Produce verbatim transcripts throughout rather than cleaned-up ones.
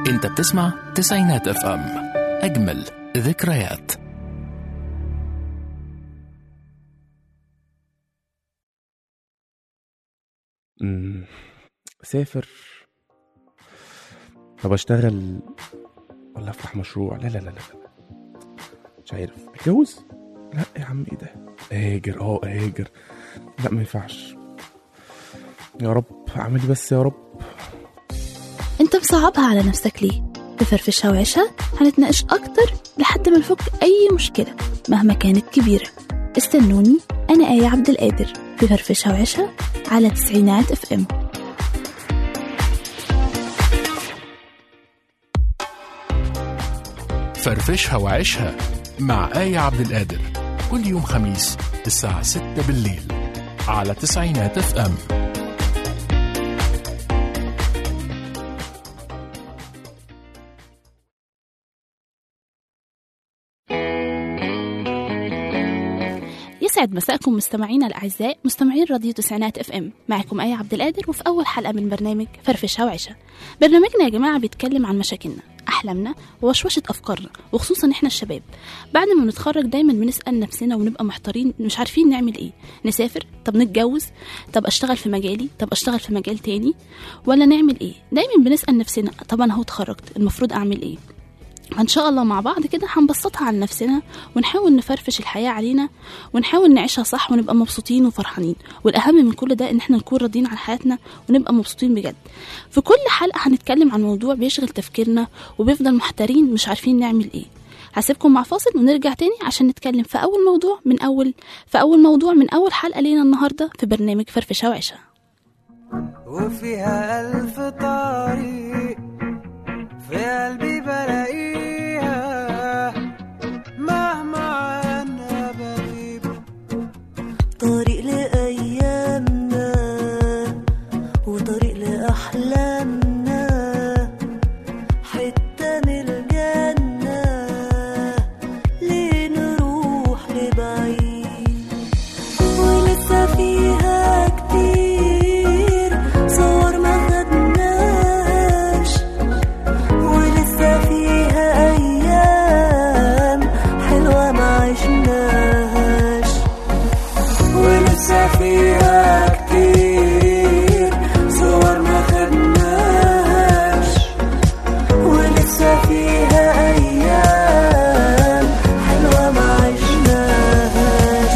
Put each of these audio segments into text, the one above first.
انت بتسمع تسعينات اف ام، اجمل ذكريات. امم اسافر. طب اشتغل ولا افتح مشروع؟ لا لا لا لا مش عارف. اتجوز؟ لا يا عم، ايه ده؟ اهاجر اه اهاجر لا ما ينفعش. يا رب اعمل بس يا رب. انت مصعبها على نفسك ليه؟ بفرفشها وعيشها هنتناقش اكتر لحد ما نفك اي مشكلة مهما كانت كبيرة. استنوني، انا آية عبد القادر في فرفشها وعيشها على تسعينات اف ام. فرفشها وعيشها مع آية عبد القادر، كل يوم خميس الساعة ستة بالليل على تسعينات اف ام. يسعد مساءكم مستمعينا الأعزاء، مستمعين راديو تسعينات اف ام. معكم آية عبد القادر وفي أول حلقة من برنامج فرفشها وعيشها. برنامجنا يا جماعة بيتكلم عن مشاكلنا، أحلامنا ووشوشة أفكارنا، وخصوصا إحنا الشباب. بعد ما بنتخرج دايما بنسأل نفسنا ونبقى محتارين، مش عارفين نعمل إيه. نسافر؟ طب نتجوز؟ طب أشتغل في مجالي؟ طب أشتغل في مجال تاني؟ ولا نعمل إيه؟ دايما بنسأل نفسنا طب أنا هو اتخرجت المفروض أعمل إيه؟ ان شاء الله مع بعض كده هنبسطها عن نفسنا ونحاول نفرفش الحياة علينا ونحاول نعيشها صح ونبقى مبسوطين وفرحانين. والاهم من كل ده ان احنا نكون راضيين عن حياتنا ونبقى مبسوطين بجد. في كل حلقة هنتكلم عن موضوع بيشغل تفكيرنا وبيفضل محتارين مش عارفين نعمل ايه. هسيبكم مع فاصل ونرجع تاني عشان نتكلم في اول موضوع من اول في اول موضوع من اول حلقة لينا النهاردة في برنامج فرفشها وعيشها. وفيها ألف طريق في قلبي بلاقيها مهما عنا بغيب. طريق لأيامنا وطريق لأحلامنا، حتة من الجنة ليه نروح لبعيد. ولسه فيها كتير صور ما خدناش، ولسه فيها أيام حلوة ما عشناش. ولسه فيها كتير صور ما خدناش، ولسه فيها أيام حلوة ما عشناش.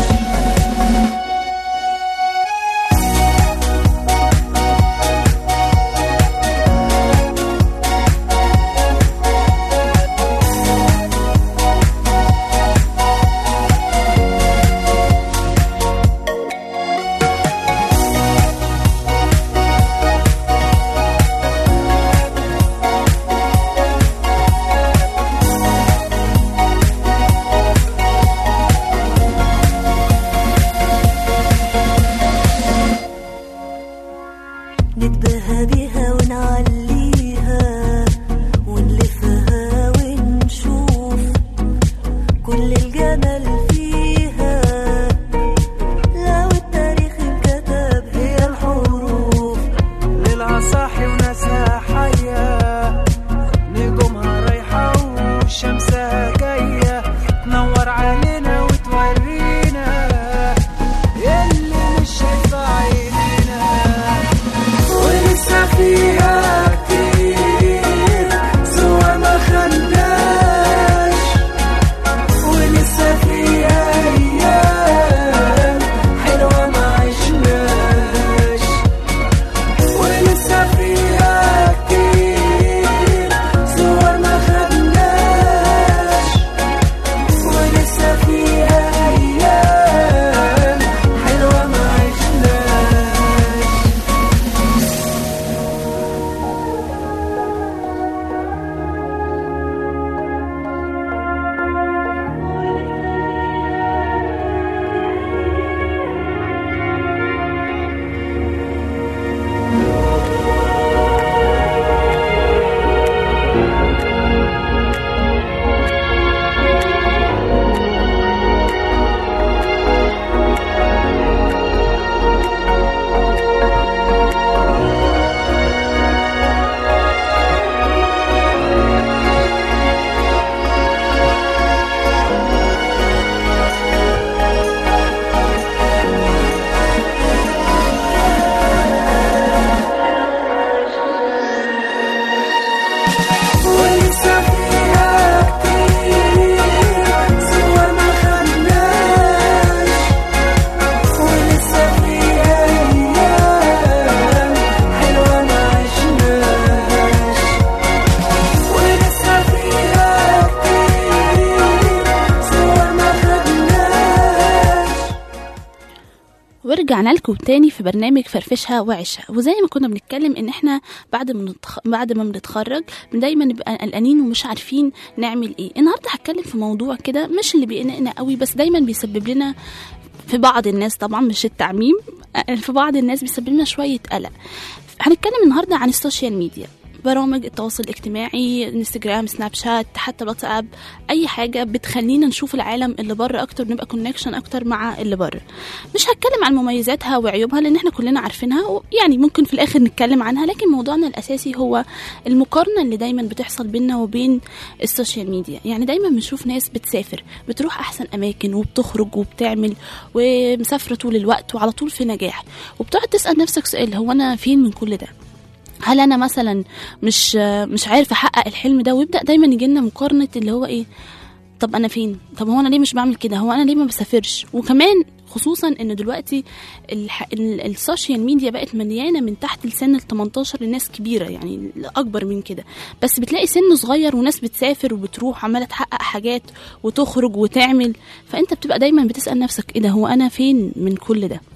نتباهى بيها ونعليها ونلفها ونشوف كل الجمال فيها. لو التاريخ انكتب هي الحروف، ليلها صاحي وناسها حية، نجومها رايحة وشمسها جاية تنور علينا وتورينا اللي مش شايفة عينينا. ورجعنا لكم تاني في برنامج فرفشها وعيشها. وزي ما كنا بنتكلم ان احنا بعد ما نتخ... بعد ما بنتخرج دايما نبقى قلقانين ومش عارفين نعمل ايه. النهارده هتكلم في موضوع كده مش اللي بيقلقنا قوي، بس دايما بيسبب لنا في بعض الناس، طبعا مش التعميم، في بعض الناس بيسبب لنا شويه قلق. هنتكلم النهارده عن السوشيال ميديا، برامج التواصل الاجتماعي، انستجرام، سناب شات، حتى واتساب، اي حاجه بتخلينا نشوف العالم اللي بره اكتر، نبقى كونكشن اكتر مع اللي بره. مش هتكلم عن مميزاتها وعيوبها لان احنا كلنا عارفينها، يعني ممكن في الاخر نتكلم عنها، لكن موضوعنا الاساسي هو المقارنه اللي دايما بتحصل بيننا وبين السوشيال ميديا. يعني دايما بنشوف ناس بتسافر، بتروح احسن اماكن وبتخرج وبتعمل ومسافره طول الوقت وعلى طول في نجاح، وبتقعد تسال نفسك سؤال: هو انا فين من كل ده؟ هل انا مثلا مش مش عارف احقق الحلم ده؟ ويبدا دايما يجي لنا مقارنه اللي هو ايه، طب انا فين؟ طب هو انا ليه مش بعمل كده؟ هو انا ليه ما بسافرش؟ وكمان خصوصا ان دلوقتي الح... السوشيال ميديا بقت مليانه من تحت السن ال تمنتاشر لناس كبيره، يعني اكبر من كده، بس بتلاقي سن صغير وناس بتسافر وبتروح عماله تحقق حاجات وتخرج وتعمل، فانت بتبقى دايما بتسال نفسك ايه ده، هو انا فين من كل ده؟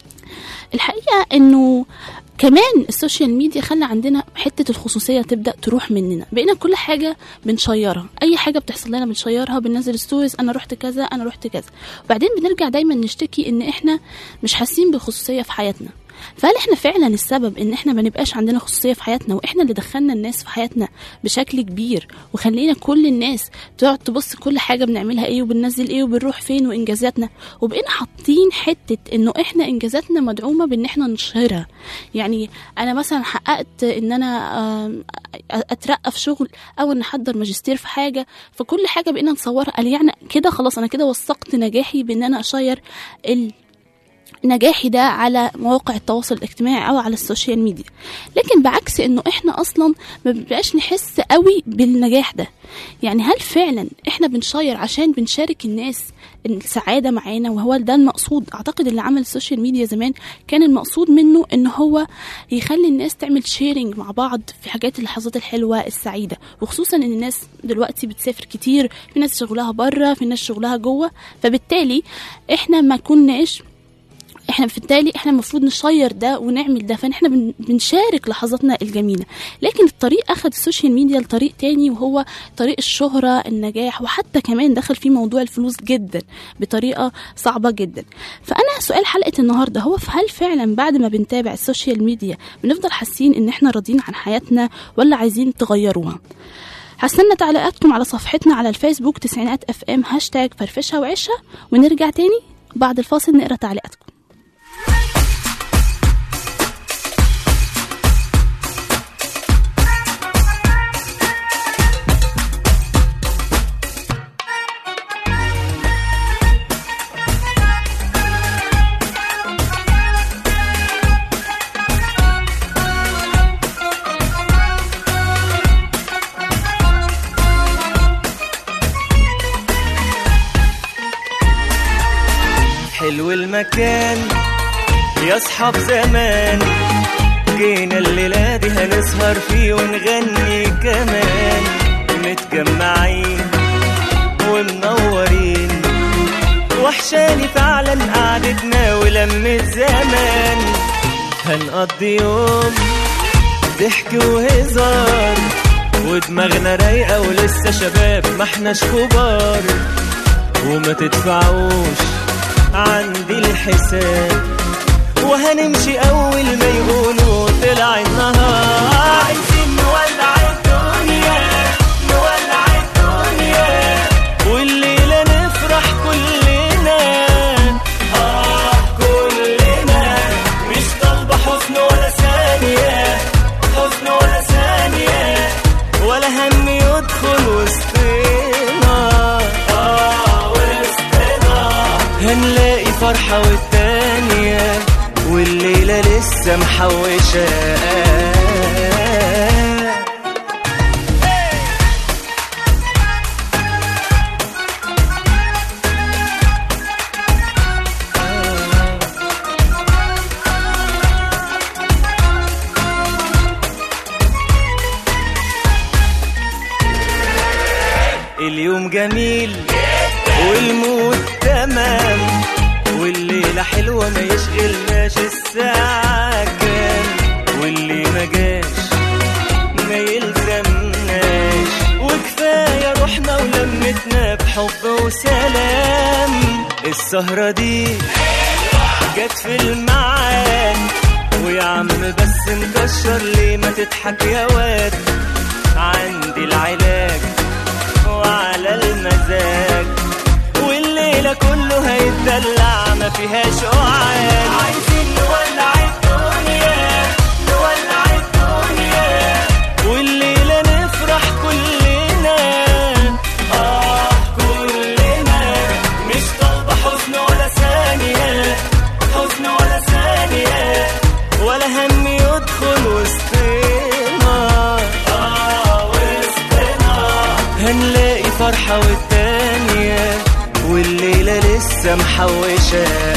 الحقيقه انه كمان السوشيال ميديا خلى عندنا حتة الخصوصية تبدأ تروح مننا، بقينا كل حاجة بنشيرها، أي حاجة بتحصل لنا بنشيرها، بننزل ستوريز أنا رحت كذا أنا رحت كذا، وبعدين بنرجع دايما نشتكي إن إحنا مش حاسين بخصوصية في حياتنا. فهل إحنا فعلا السبب إن إحنا ما نبقاش عندنا خصوصية في حياتنا، وإحنا اللي دخلنا الناس في حياتنا بشكل كبير وخلينا كل الناس تقعد تبص كل حاجة بنعملها إيه وبننزل إيه وبنروح فين وإنجازاتنا، وبقينا حاطين حتة إنه إحنا إنجازاتنا مدعومة بإن إحنا نشهرها؟ يعني أنا مثلا حققت إن أنا أترقى في شغل أو إن أحضر ماجستير في حاجة، فكل حاجة بقينا نصورها، قال يعني كده خلاص أنا كده وثقت نجاحي بإن أنا أشير ال نجاحي ده على مواقع التواصل الاجتماعي او على السوشيال ميديا. لكن بعكس انه احنا اصلا ما بنبقاش نحس قوي بالنجاح ده. يعني هل فعلا احنا بنشير عشان بنشارك الناس السعادة معانا، وهو ده المقصود؟ اعتقد اللي عمل السوشيال ميديا زمان كان المقصود منه ان هو يخلي الناس تعمل شيرنج مع بعض في حاجات اللحظات الحلوة السعيدة، وخصوصا ان الناس دلوقتي بتسافر كتير، في ناس شغلها بره، في ناس شغلها جوه، فبالتالي احنا ما كناش احنا في التالي احنا المفروض نشير ده ونعمل ده، فاحنا بنشارك لحظاتنا الجميلة. لكن الطريق اخد السوشيال ميديا لطريق تاني، وهو طريق الشهرة، النجاح، وحتى كمان دخل فيه موضوع الفلوس جدا بطريقة صعبة جدا. فانا سؤال حلقة النهاردة هو: هل فعلا بعد ما بنتابع السوشيال ميديا بنفضل حاسين ان احنا راضيين عن حياتنا ولا عايزين تغيروها؟ هستنى تعليقاتكم على صفحتنا على الفيسبوك تسعينات اف ام هاشتاج فرفشها وعيشها، ونرجع تاني بعد الفاصل نقرأ تعليقاتكم. حلو المكان يا اصحاب زمان، جينا الليلة دي هنسهر فيه ونغني كمان، متجمعين ومنورين، وحشاني فعلا قعدتنا ولمة زمان، هنقضي يوم ضحك وهزار، ودماغنا رايقة ولسه شباب ما احناش كبار، وما تدفعوش عندي الحساب، وهنمشي اول ما يقولوا طلع النهار، عايزين نولع الدنيا نولع الدنيا، والليلة نفرح كلنا، اه كلنا، مش طالبة حزن ولا ثانية، حزن ولا ثانية، ولا هم يدخل وسطنا، اه وسطنا، هنلاقي فرحة والتانية، والليلة لسه محوشة. اليوم جميل والمود تمام، والليل ليلة حلوة ما يشغلناش الساعة كام، واللي ما جاش ما يلزمناش، وكفاية روحنا ولمتنا بحب وسلام. السهرة دي جت في الميعاد، ويا عم بس مكشر ليه ما تضحك يا واد، عندي العلاج وعلى المزاج، والليلة كله هيتدلع ما فيهاش قعاد. عايزين نولع الدنيا نولع الدنيا، والليلة نفرح كلنا آه كلنا، مش طالبة حزن ولا ثانية، حزن ولا ثانية، ولا هم يدخل وسطنا آه وسطنا، هنلاقي فرحة والتانية، والليلة لسه محوشة.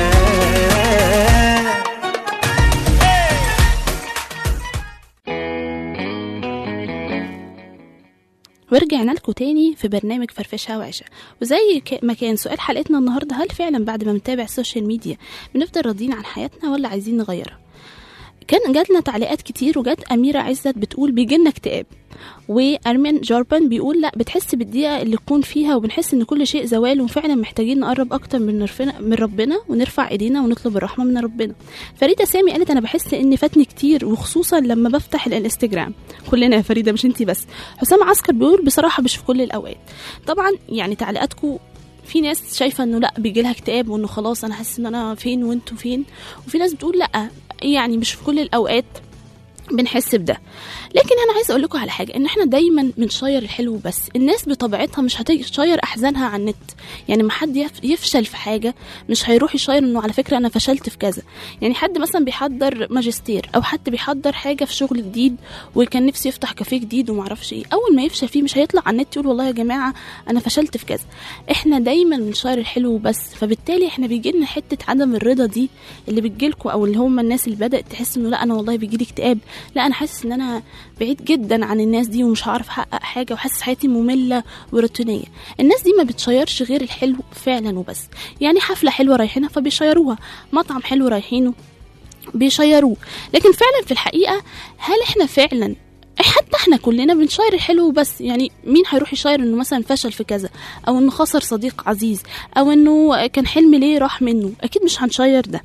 ورجعنا لكم تاني في برنامج فرفشة وعشة، وزي ما كان سؤال حلقتنا النهاردة، هل فعلا بعد ما بنتابع السوشيال ميديا بنفضل راضيين عن حياتنا ولا عايزين نغيرها؟ كان جاتنا تعليقات كتير، وجات أميرة عزت بتقول بيجيلنا اكتئاب، وأرمين جاربان بيقول لا بتحس بالدقيقة اللي تكون فيها وبنحس ان كل شيء زوال، وفعلا محتاجين نقرب اكتر من من ربنا ونرفع ايدينا ونطلب الرحمة من ربنا. فريدة سامي قالت انا بحس ان فاتني كتير، وخصوصا لما بفتح الانستجرام. كلنا يا فريدة مش انتي بس. حسام عسكر بيقول بصراحة مش في كل الاوقات. طبعا يعني تعليقاتكم في ناس شايفة انه لا بيجيلها اكتئاب، وانه خلاص انا حاسس ان انا فين وانتوا فين، وفي ناس بتقول لا يعني مش في كل الاوقات بنحس بده. لكن انا عايز اقول لكم على حاجه، ان احنا دايما بنشير الحلو بس. الناس بطبيعتها مش هتشير احزانها على النت، يعني ما حد يفشل في حاجه مش هيروح يشير انه على فكره انا فشلت في كذا. يعني حد مثلا بيحضر ماجستير، او حد بيحضر حاجه في شغل جديد وكان نفسه يفتح كافيه جديد وما اعرفش ايه، اول ما يفشل فيه مش هيطلع على النت يقول والله يا جماعه انا فشلت في كذا. احنا دايما بنشير الحلو بس، فبالتالي احنا بيجي لنا حته عدم الرضا دي اللي بتجيلكم، او اللي هم الناس اللي بدات تحس انه لا انا والله بيجي لي اكتئاب، لا انا حاسس ان انا بعيد جدا عن الناس دي ومش هعرف احقق حاجه، وحاسس حياتي ممله وروتينيه. الناس دي ما بتشيرش غير الحلو فعلا وبس. يعني حفله حلوه رايحينها فبيشيروها، مطعم حلو رايحينه بيشيروه. لكن فعلا في الحقيقه هل احنا فعلا حتى احنا كلنا بنشير الحلو بس؟ يعني مين هيروح يشير انه مثلا فشل في كذا، او انه خسر صديق عزيز، او انه كان حلم ليه راح منه؟ اكيد مش هنشير ده.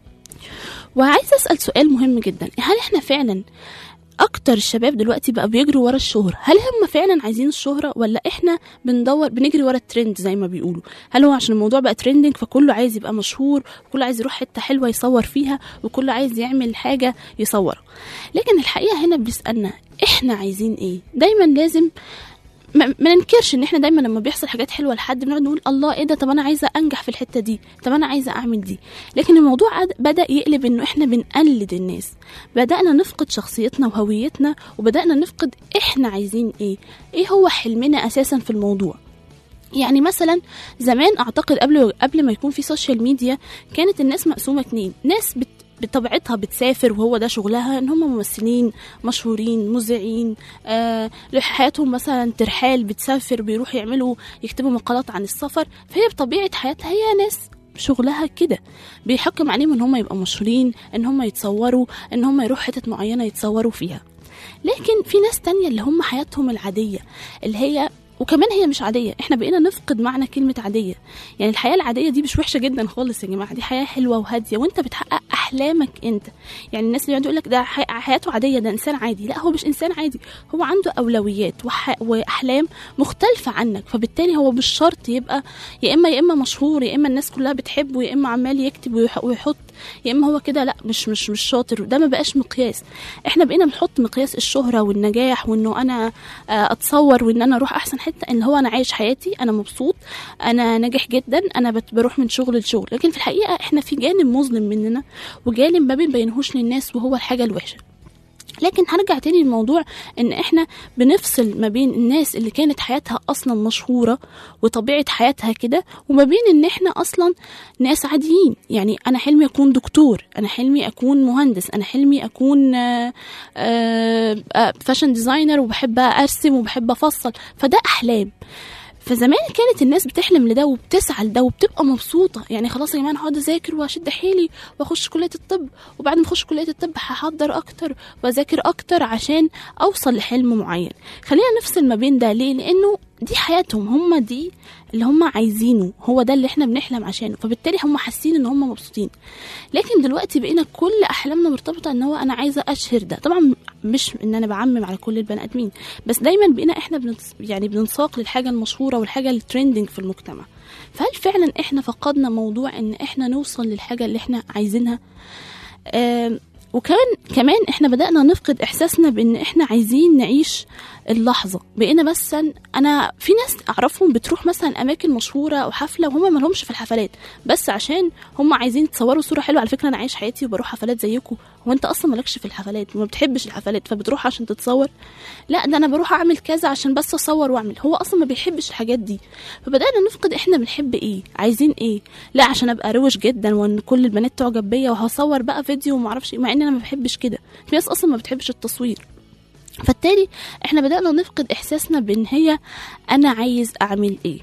وعايز اسال سؤال مهم جدا، هل احنا فعلا اكتر الشباب دلوقتي بقى بيجروا ورا الشهرة؟ هل هم فعلا عايزين الشهرة، ولا احنا بندور بنجري ورا الترند زي ما بيقولوا؟ هل هو عشان الموضوع بقى ترندنج فكله عايز يبقى مشهور، وكله عايز يروح حتة حلوة يصور فيها، وكله عايز يعمل حاجة يصورها؟ لكن الحقيقة هنا بيسألنا احنا عايزين ايه؟ دايما لازم ما ننكرش ان احنا دايما لما بيحصل حاجات حلوه لحد بنقعد نقول الله ايه ده، طب انا عايزه انجح في الحته دي، طب انا عايزه اعمل دي. لكن الموضوع بدا يقلب انه احنا بنقلد الناس، بدانا نفقد شخصيتنا وهويتنا، وبدانا نفقد احنا عايزين ايه، ايه هو حلمنا اساسا في الموضوع. يعني مثلا زمان اعتقد قبل قبل ما يكون في سوشيال ميديا كانت الناس مقسومه اتنين، ناس بت بطبيعتها بتسافر وهو ده شغلها، ان هم ممثلين مشهورين مذيعين، آه لحياتهم مثلا ترحال، بتسافر بيروحوا يعملوا يكتبوا مقالات عن السفر، فهي بطبيعة حياتها هي ناس شغلها كده، بيحكم عليهم ان هم يبقوا مشهورين، ان هم يتصوروا، ان هم يروحوا حتت معينة يتصوروا فيها. لكن في ناس تانية اللي هم حياتهم العادية، اللي هي وكمان هي مش عادية. احنا بقينا نفقد معنى كلمة عادية. يعني الحياة العادية دي مش وحشة جدا خالص يا جماعة، دي حياة حلوة وهادية وانت بتحقق احلامك انت. يعني الناس اللي يقعدوا يقولك ده حياته عادية، ده انسان عادي، لا هو مش انسان عادي، هو عنده اولويات وح... واحلام مختلفة عنك. فبالتالي هو مش شرط يبقى يا اما يا اما مشهور، يا اما الناس كلها بتحبه، يا اما عمال يكتب ويح... ويحط، يا اما هو كده لا مش مش مش شاطر. ده ما بقاش مقياس. احنا بقينا بنحط مقياس الشهرة والنجاح، وانه انا اتصور، وان انا اروح احسن حتة، ان هو انا عايش حياتي، انا مبسوط، انا ناجح جدا، انا بروح من شغل لشغل. لكن في الحقيقة احنا في جانب مظلم مننا، وجانب ما بنبينهوش للناس، وهو الحاجة الوحشة. لكن هرجع تاني للموضوع ان احنا بنفصل ما بين الناس اللي كانت حياتها اصلا مشهورة وطبيعة حياتها كده، وما بين ان احنا اصلا ناس عاديين. يعني انا حلمي اكون دكتور، انا حلمي اكون مهندس، انا حلمي اكون فاشن ديزاينر، وبحب ارسم وبحب افصل، فده احلام. فزمان كانت الناس بتحلم لده وبتسعى لده وبتبقى مبسوطه، يعني خلاص يا جماعه انا هقعد اذاكر واشد حيلي واخش كليه الطب، وبعد ما اخش كليه الطب هحضر اكتر واذاكر اكتر عشان اوصل لحلم معين. خلينا نفصل ما بين ده، ليه؟ لانه دي حياتهم، هم دي اللي هم عايزينه، هو ده اللي احنا بنحلم عشانه، فبالتالي هم حاسين ان هم مبسوطين. لكن دلوقتي بقينا كل احلامنا مرتبطه ان هو انا عايزه اشهر ده. طبعا مش ان انا بعمم على كل البني ادمين، بس دايما بقينا احنا بنص... يعني بننساق للحاجه المشهوره والحاجه الترندنج في المجتمع. فهل فعلا احنا فقدنا موضوع ان احنا نوصل للحاجه اللي احنا عايزينها؟ آه وكمان كمان احنا بدأنا نفقد احساسنا بان احنا عايزين نعيش اللحظة. بقينا بس انا في ناس اعرفهم بتروح مثلا اماكن مشهورة او حفلة وهم ما لهمش في الحفلات، بس عشان هم عايزين يتصوروا صورة حلوة. على فكرة انا عايش حياتي وبروح حفلات زيكم، وانت اصلا مالكش في الحفلات وما بتحبش الحفلات فبتروح عشان تتصور. لا ده انا بروح اعمل كذا عشان بس اصور واعمل، هو اصلا ما بيحبش الحاجات دي. فبدأنا نفقد احنا بنحب ايه، عايزين ايه. لا عشان ابقى روش جدا وان كل البنات تعجب بيا وهصور بقى فيديو وما اعرفش، مع ان انا ما بحبش كده. في ناس اصلا ما بتحبش التصوير. فبالتالي احنا بدأنا نفقد احساسنا بان هي انا عايز اعمل ايه.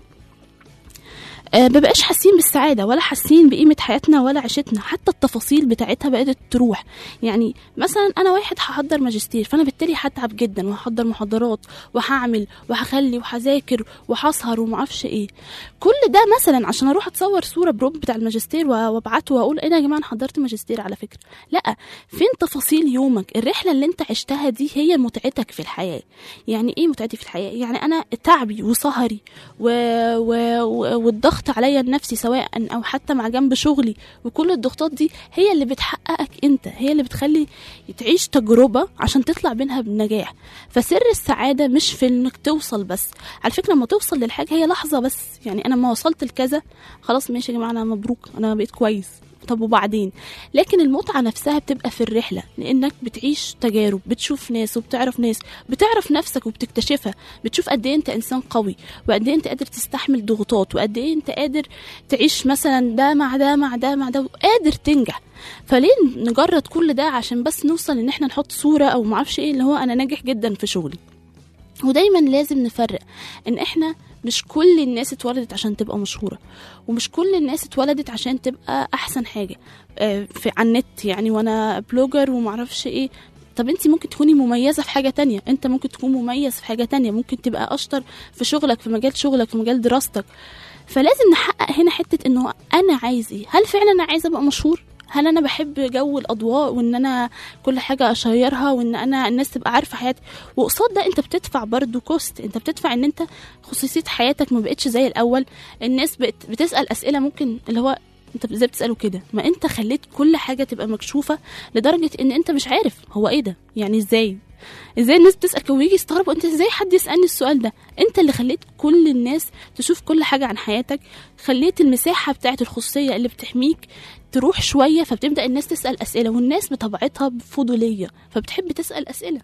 أه مبقاش حاسين بالسعادة ولا حاسين بقيمة حياتنا ولا عيشتنا، حتى التفاصيل بتاعتها بقت تروح. يعني مثلا أنا واحد هحضر ماجستير، فأنا بالتالي هتعب جدا وهحضر محاضرات وهعمل وهخلي وهذاكر وهسهر ومعرفش ايه. كل ده مثلا عشان اروح اتصور صورة بروب بتاع الماجستير وابعته واقول ايه ده يا جماعة انا حضرت ماجستير على فكرة. لا، فين تفاصيل يومك؟ الرحلة اللي انت عشتها دي هي متعتك في الحياة. يعني ايه متعتي في الحياة؟ يعني انا تعبي وسهري و... و... و... والضغط عليا النفسي سواء او حتى مع جنب شغلي، وكل الضغوطات دي هي اللي بتحققك انت، هي اللي بتخلي تعيش تجربة عشان تطلع منها بنجاح. فسر السعادة مش في انك توصل بس. على فكرة لما توصل للحاجة هي لحظة بس، يعني انا ما وصلت لكذا خلاص ماشي يا جماعة انا مبروك انا بقيت كويس، طب وبعدين؟ لكن المتعة نفسها بتبقى في الرحلة، لانك بتعيش تجارب، بتشوف ناس وبتعرف ناس، بتعرف نفسك وبتكتشفها، بتشوف قد ايه انت انسان قوي وقد ايه انت قادر تستحمل ضغوطات وقد ايه انت قادر تعيش مثلا ده مع ده مع ده مع ده وقادر تنجح. فليه نجرد كل ده عشان بس نوصل ان احنا نحط صورة او معرفش ايه اللي هو انا ناجح جدا في شغلي؟ ودايما لازم نفرق ان احنا مش كل الناس اتولدت عشان تبقى مشهورة، ومش كل الناس اتولدت عشان تبقى احسن حاجة في على النت يعني وانا بلوجر ومعرفش ايه. طب انت ممكن تكوني مميزة في حاجة تانية، انت ممكن تكون مميز في حاجة تانية، ممكن تبقى اشطر في شغلك في مجال شغلك في مجال دراستك. فلازم نحقق هنا حتة انه انا عايز ايه. هل فعلا انا عايزة ابقى مشهور؟ هل انا بحب جو الاضواء وان انا كل حاجه اشيرها وان انا الناس تبقى عارفه حياتي؟ وقصاد ده انت بتدفع برضو كوست، انت بتدفع ان انت خصوصيه حياتك ما بقتش زي الاول. الناس بقت بتسال اسئله ممكن اللي هو انت ازاي بتساله كده؟ ما انت خليت كل حاجه تبقى مكشوفه لدرجه ان انت مش عارف هو ايه ده، يعني ازاي ازاي الناس بتسال ويجي يستغربوا انت ازاي حد يسالني السؤال ده. انت اللي خليت كل الناس تشوف كل حاجه عن حياتك، خليت المساحه بتاعه الخصوصيه اللي بتحميك تروح شويه، فبتبدا الناس تسال اسئله، والناس بطبيعتها فضوليه فبتحب تسال اسئله.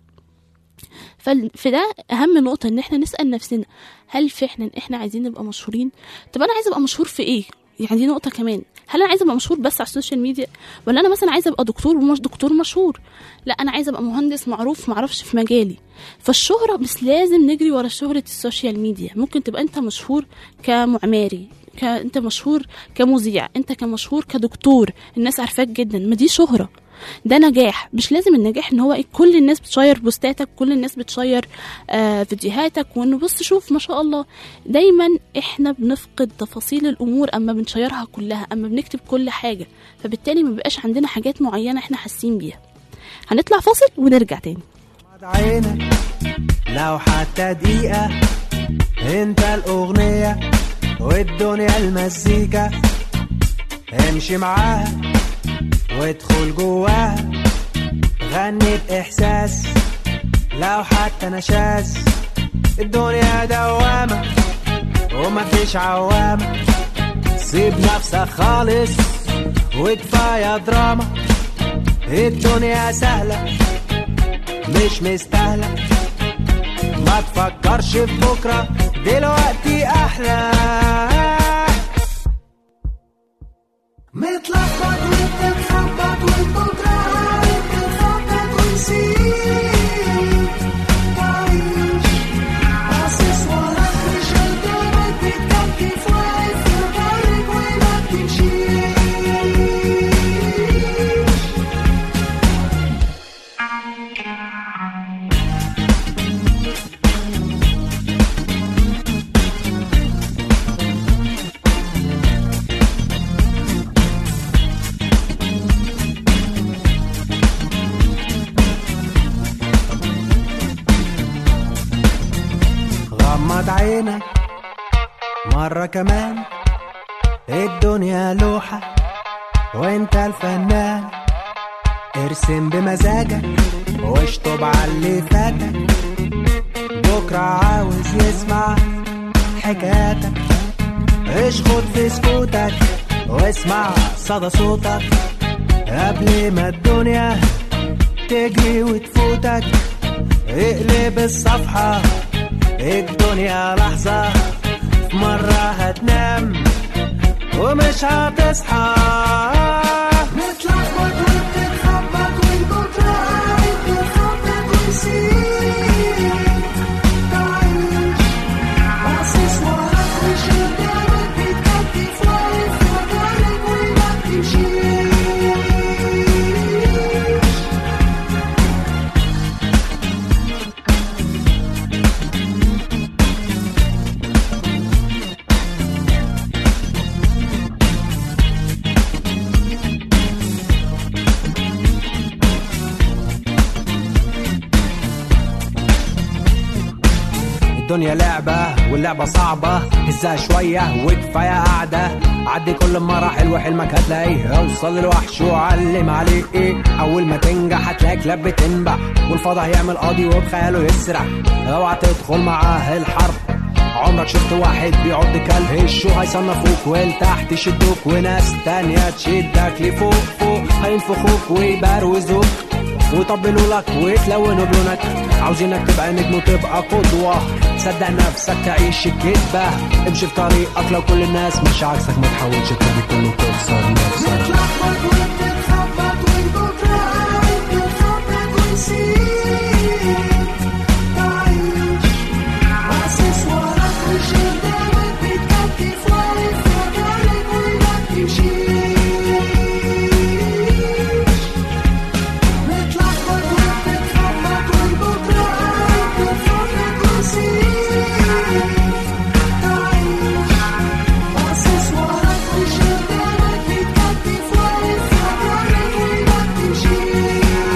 فده اهم نقطه ان احنا نسال نفسنا هل فعلا احنا عايزين نبقى مشهورين؟ طب انا عايزه ابقى مشهور في ايه؟ يعني دي نقطه كمان. هل انا عايزه ابقى مشهور بس على السوشيال ميديا، ولا انا مثلا عايزه ابقى دكتور ومش دكتور مشهور؟ لا انا عايزه ابقى مهندس معروف معرفش في مجالي. فالشهره مش لازم نجري ورا شهره السوشيال ميديا. ممكن تبقى انت مشهور كمعماري، ك... انت مشهور كمذيع، انت كمشهور كدكتور الناس عارفاك جدا، ما دي شهره، ده نجاح. مش لازم النجاح ان هو ايه كل الناس بتشير بوستاتك، كل الناس بتشير آه فيديوهاتك وانه بص شوف ما شاء الله. دايما احنا بنفقد تفاصيل الامور اما بنشيرها كلها، اما بنكتب كل حاجه، فبالتالي ما بقاش عندنا حاجات معينه احنا حاسين بيها. هنطلع فاصل ونرجع تاني. عينك لو حتى دقيقه انت الاغنيه والدنيا المزيكا، امشي معاها وادخل جواها، غني بإحساس لو حتى نشاز. الدنيا دوامة ومفيش عوامة، سيب نفسك خالص وكفاية دراما. الدنيا سهلة مش مستاهلة، ما تفكرش في بكرة دلوقتي أحلى. متلخبط وبتتخبط والبكرة عارف تتخبط ونسيت تعيش، باصص وراك مش قدامك واد عينك مرة كمان، الدنيا لوحة وانت الفنان، ارسم بمزاجك واشطب على اللي فاتك، بكرة عاوز يسمع حكاياتك، اشخط في سكوتك واسمع صدى صوتك، قبل ما الدنيا تجري وتفوتك، اقلب الصفحة الدنيا لحظة، في مرة هتنام ومش هتصحى، متلخبط وبتتخبط والبكرة قاعد بتخطط ونسيت تعيش، باصص وراك مش قدامك، بتكتف واقف مكانك وما بتمشيش. الدنيا لعبة واللعبة صعبة، هزها شوية وكفاية قاعدة، عدي كل المراحل وحلمك هتلاقيه، اوصل للوحش وعلم عليه ايه، اول ما تنجح هتلاقي كلاب بتنبح، والفضا هيعمل قاضي وبخياله يسرح، اوعى تدخل معاه الحرب، عمرك شفت واحد بيعض كلب، الشو هيصنفوك ولتحت يشدوك، وناس تانية تشدك لفوق فوق، هينفخوك ويبروزوك ويطبلوا لك ويتلونوا بلونك، عاوزينك تبقى نجم وتبقى قدوة، صدق نفسك تعيش الكدبة، امشي في طريقك لو كل الناس مش عكسك، ما تحاولش تبقى كله تخسر نفسك. متلخبط وبتتخبط والبكرة قاعد بتخطط ونسيت تعيش، باصص وراك مش قدامك، بتكتف واقف مكانك وما بتمشيش. متلخبط وبتتخبط والبكرة قاعد بتخطط ونسيت تعيش، باصص وراك مش قدامك، بتكتف واقف مكانك وما بتمشيش.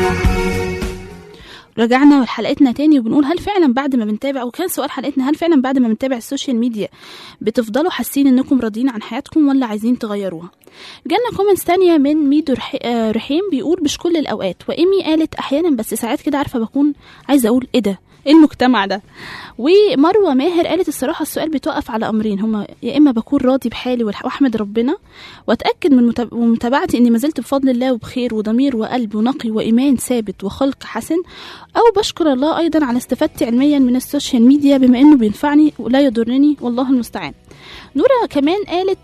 رجعنا لحلقتنا تاني وبنقول هل فعلا بعد ما بنتابع، وكان سؤال حلقتنا هل فعلا بعد ما بنتابع السوشيال ميديا بتفضلوا حاسين انكم راضيين عن حياتكم ولا عايزين تغيروها؟ جالنا كومنتس تانية من ميدو رح... آه رحيم بيقول مش كل الاوقات، وايمي قالت احيانا بس ساعات كده عارفه بكون عايزه اقول ايه ده، ايه المجتمع ده. ومروه ماهر قالت الصراحه السؤال بيتوقف على امرين، هما يا اما بكون راضي بحالي واحمد ربنا واتاكد من متاب... ومتابعتي اني ما زلت بفضل الله وبخير وضمير وقلب ونقي وايمان ثابت وخلق حسن، او بشكر الله ايضا على استفادتي علميا من السوشيال ميديا بما انه بينفعني ولا يضرني، والله المستعان. نورا كمان قالت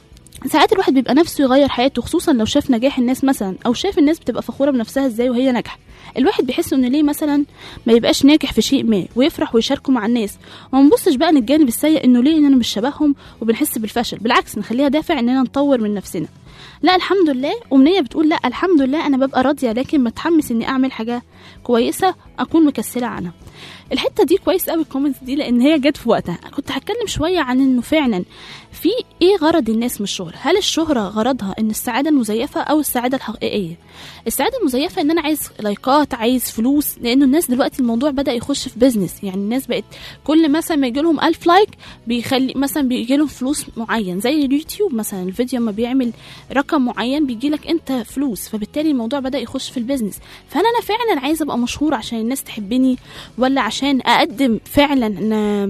ساعات الواحد بيبقى نفسه يغير حياته، خصوصا لو شاف نجاح الناس مثلا، او شاف الناس بتبقى فخوره بنفسها ازاي وهي ناجحه، الواحد بيحس انه ليه مثلا ما يبقاش ناجح في شيء ما ويفرح ويشاركه مع الناس، وما نبصش بقى للجانب السيء انه ليه ان انا مش شبههم وبنحس بالفشل، بالعكس نخليها دافع اننا نطور من نفسنا. لا الحمد لله، أمنية بتقول لا الحمد لله أنا ببقى راضية، لكن متحمس إني أعمل حاجة كويسة أكون مكسلة عنها. الحتة دي كويس قوي الكومنتس دي، لأن هي جت في وقتها. كنت هتكلم شوية عن إنه فعلا في إيه غرض الناس من الشهرة. هل الشهرة غرضها إن السعادة المزيفة أو السعادة الحقيقية؟ السعادة المزيفة إن أنا عايز لايكات، عايز فلوس، لأنه الناس دلوقتي الموضوع بدأ يخش في بيزنس، يعني الناس بقت كل مثلا ما يجي لهم ألف لايك بيخلي مثلا بيجي لهم فلوس معين، زي اليوتيوب مثلا الفيديو ما بيعمل رقم معين بيجي لك أنت فلوس، فبالتالي الموضوع بدأ يخش في البيزنس. فأنا أنا فعلا عايزة أبقى مشهور عشان الناس تحبني، ولا عشان أقدم فعلا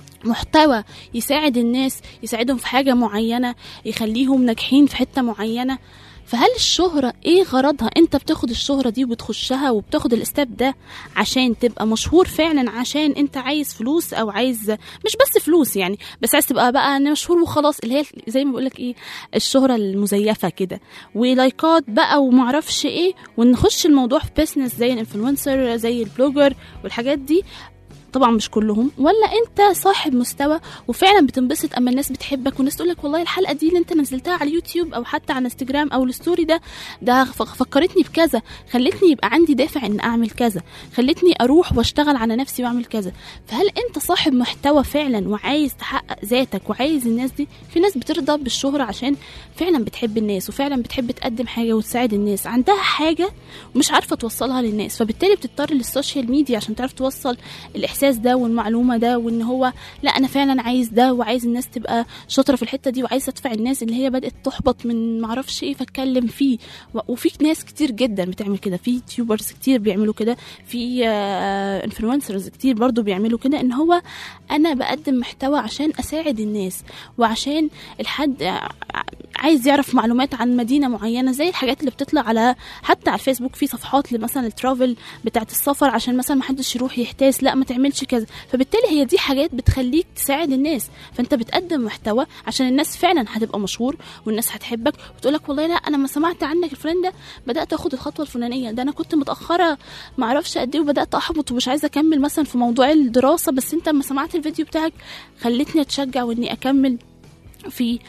محتوى يساعد الناس، يساعدهم في حاجة معينة، يخليهم ناجحين في حتة معينة؟ فهل الشهرة ايه غرضها؟ انت بتاخد الشهرة دي وبتخشها وبتاخد الاستاب ده عشان تبقى مشهور فعلا، عشان انت عايز فلوس، او عايز مش بس فلوس يعني، بس عايز تبقى بقى انا مشهور وخلاص، اللي هي زي ما بقولك ايه الشهرة المزيفة كده، ولايكات بقى ومعرفش ايه، ونخش الموضوع في بيزنس زي الانفلونسر زي البلوجر والحاجات دي. طبعا مش كلهم، ولا انت صاحب مستوى وفعلا بتنبسط اما الناس بتحبك والناس تقولك والله الحلقه دي اللي انت نزلتها على اليوتيوب او حتى على انستجرام او الستوري ده ده فكرتني بكذا، خلتني يبقى عندي دافع ان اعمل كذا، خلتني اروح واشتغل على نفسي واعمل كذا. فهل انت صاحب محتوى فعلا وعايز تحقق ذاتك وعايز الناس دي؟ في ناس بترضى بالشهرة عشان فعلا بتحب الناس وفعلا بتحب تقدم حاجه وتساعد الناس، عندها حاجه ومش عارفه توصلها للناس، فبالتالي بتضطر للسوشيال ميديا عشان تعرف توصل الاحساس الاحساس ده والمعلومه ده، وان هو لا انا فعلا عايز ده وعايز الناس تبقى شاطره في الحته دي، وعايز ادفع الناس اللي هي بدات تحبط من معرفش ايه فاتكلم فيه. وفي ناس كتير جدا بتعمل كده، في يوتيوبرز كتير بيعملوا كده، في انفلونسرز كتير برضو بيعملوا كده، ان هو انا بقدم محتوى عشان اساعد الناس، وعشان الحد عايز يعرف معلومات عن مدينه معينه، زي الحاجات اللي بتطلع على حتى على الفيسبوك في صفحات مثلا الترافل بتاعه السفر، عشان مثلا ما حدش يروح يحتاس، لا ما تعملش كذا. فبالتالي هي دي حاجات بتخليك تساعد الناس، فانت بتقدم محتوى عشان الناس فعلا هتبقى مشهور والناس هتحبك وتقول لك والله لا انا ما سمعت عنك الفلان ده بدات اخد الخطوه الفلانيه، ده انا كنت متاخره ما اعرفش قد ايه وبدات احبط ومش عايزه اكمل مثلا في موضوع الدراسه، بس انت لما سمعت الفيديو بتاعك خلتني اتشجع واني اكمل في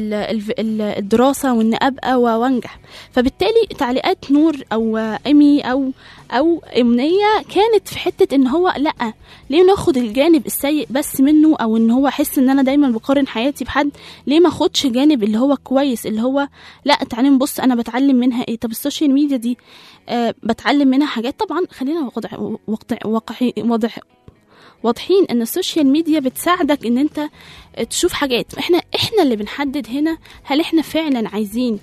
الدراسة وان ابقى وانجح. فبالتالي تعليقات نور او امي او او امنية كانت في حتة ان هو لا ليه ناخد الجانب السيء بس منه، او ان هو احس ان انا دايما بقارن حياتي بحد، ليه ما اخدش الجانب اللي هو كويس، اللي هو لا تعالي نبص انا بتعلم منها ايه. طب السوشيال ميديا دي آه بتعلم منها حاجات، طبعا خلينا وضع وضع واقعي وضع واضحين ان السوشيال ميديا بتساعدك ان انت تشوف حاجات. احنا احنا اللي بنحدد هنا هل احنا فعلا عايزين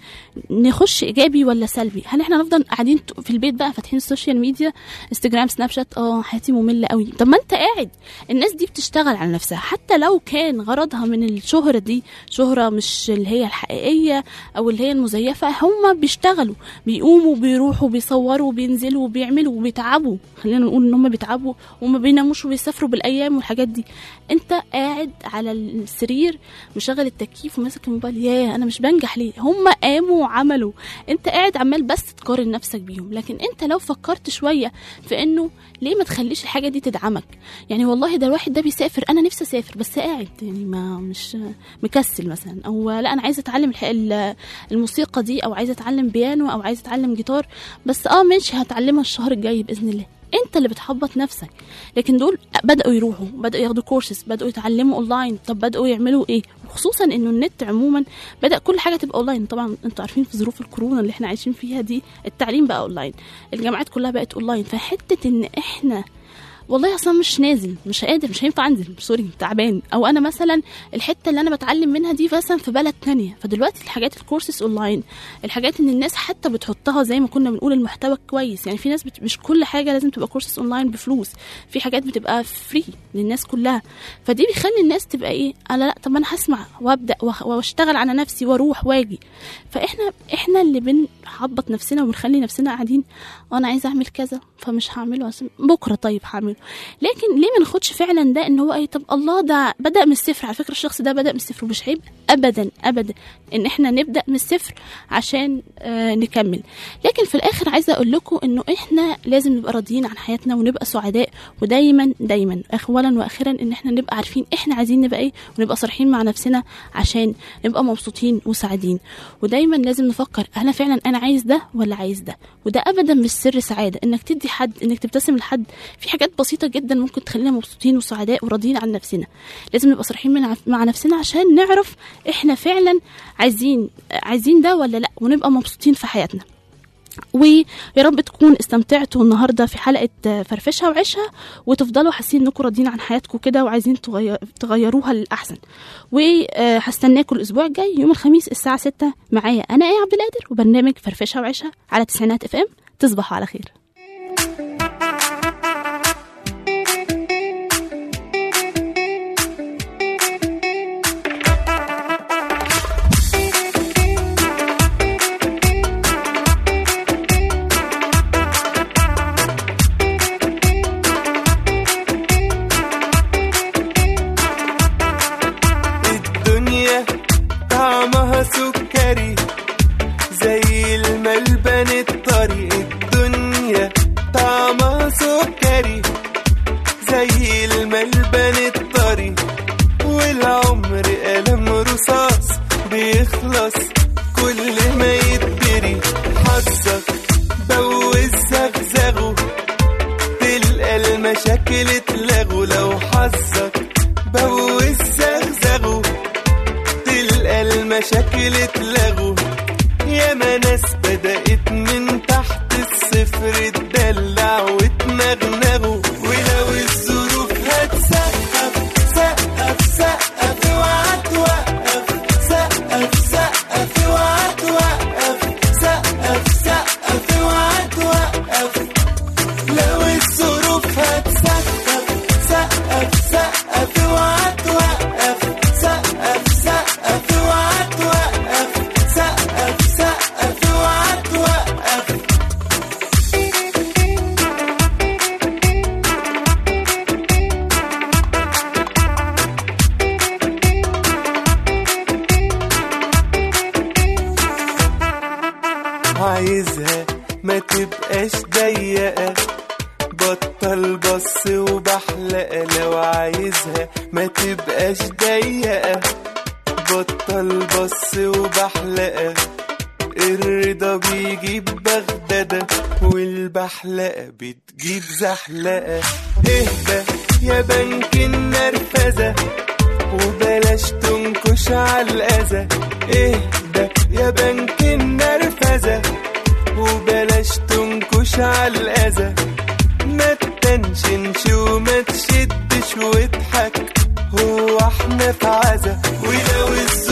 نخش ايجابي ولا سلبي. هل احنا نفضل قاعدين في البيت بقى فاتحين السوشيال ميديا انستجرام سناب شات، اه حياتي ممله قوي. طب ما انت قاعد، الناس دي بتشتغل على نفسها، حتى لو كان غرضها من الشهرة دي شهرة مش اللي هي الحقيقية او اللي هي المزيفة، هم بيشتغلوا بيقوموا بيروحوا بيصوروا بينزلوا بيعملوا وبيتعبوا، خلينا نقول ان هم بيتعبوا وما بيناموش وبيسافروا بالايام والحاجات دي. انت قاعد على السرير مشغل التكييف وماسك الموبايل، ياه انا مش بنجح ليه؟ هم قاموا وعملوا، انت قاعد عمال بس تقارن نفسك بيهم. لكن انت لو فكرت شويه في انه ليه ما تخليش الحاجه دي تدعمك، يعني والله ده الواحد ده بيسافر، انا نفسي اسافر بس قاعد يعني ما مش مكسل مثلا، او لا انا عايزه اتعلم الموسيقى دي، او عايزه اتعلم بيانو، او عايزه اتعلم جيتار، بس اه ماشي هتعلمها الشهر الجاي باذن الله. انت اللي بتحبط نفسك. لكن دول بدأوا يروحوا، بدأوا ياخدوا كورسز، بدأوا يتعلموا اونلاين. طب بدأوا يعملوا ايه؟ خصوصا انه النت عموما بدأ كل حاجة تبقى اونلاين. طبعا انتوا عارفين في ظروف الكورونا اللي احنا عايشين فيها دي التعليم بقى اونلاين، الجامعات كلها بقت اونلاين. فحتة ان احنا والله اصلا مش نازل، مش قادر، مش هينفع انزل، سوري تعبان، او انا مثلا الحته اللي انا بتعلم منها دي مثلا في بلد تانية. فدلوقتي الحاجات الكورسز اونلاين، الحاجات ان الناس حتى بتحطها زي ما كنا بنقول المحتوى كويس. يعني في ناس بت... مش كل حاجه لازم تبقى كورسز اونلاين بفلوس، في حاجات بتبقى فري للناس كلها. فدي بيخلي الناس تبقى ايه، انا لا طب انا هسمع وابدا واشتغل على نفسي واروح واجي. فاحنا احنا اللي بنحبط نفسنا وبنخلي نفسنا قاعدين انا عايزه اعمل كذا فمش هعمله بكره، طيب هعمله. لكن ليه ما ناخدش فعلا ده ان هو ايه، طب الله ده بدأ من الصفر. على فكرة الشخص ده بدأ من الصفر، ومش عيب ابدا ابدا ان احنا نبدأ من الصفر عشان آه نكمل. لكن في الاخر عايزة اقول لكم انه احنا لازم نبقى راضيين عن حياتنا ونبقى سعداء، ودايما دايما اولا واخيرا ان احنا نبقى عارفين احنا عايزين نبقى ايه، ونبقى صريحين مع نفسنا عشان نبقى مبسوطين وسعيدين. ودايما لازم نفكر انا فعلا انا عايز ده ولا عايز ده. وده ابدا مش سر سعادة انك تدي حد، انك تبتسم لحد. في حاجات بسيطة جدا ممكن تخلينا مبسوطين وسعداء وراضيين عن نفسنا. لازم نبقى صريحين مع نفسنا عشان نعرف احنا فعلا عايزين عايزين ده ولا لا، ونبقى مبسوطين في حياتنا. ويا رب تكون استمتعتوا النهارده في حلقه فرفشها وعيشها، وتفضلوا حاسين انكم راضيين عن حياتكم كده وعايزين تغيروها للاحسن. وهستناكم الاسبوع الجاي يوم الخميس الساعه ستة معايا انا ايه عبد القادر، وبرنامج فرفشها وعيشها على تسعينات اف ام. تصبحوا على خير. سكري زي الملبن الطري، الدنيا طعمها سكري زي الملبن الطري، والعمر قلم رصاص بيخلص كل ما يتدري. حظك بوز زغزغه تلقى المشاكل اتلغوا، لو حظك بوز زغزغه المشاكل اتلغوا. ياما ناس بدأت من تحت الصفر تدلع وتنغنغوا، ولو الظروف بطل بص وبحلقة لو عايزها ما تبقاش ضيقة. بطل بص وبحلقة الرضا بيجيب بغدادة والبحلقة بتجيب زحلقة. اهدى يا بنك النرفزة وبلاش تنكش عالأذى. اهدى يا بنك النرفزة وبلاش تنكش عالأذى. ما تنشنش وما تشدش واضحك هو احنا في عزا. ولو